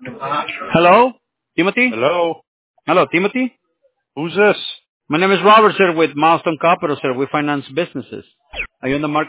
Hello, Timothy? Hello? Hello, Timothy? Who's this? My name is Robert, sir, with Milestone Capital, sir. We finance businesses. Are you on the market?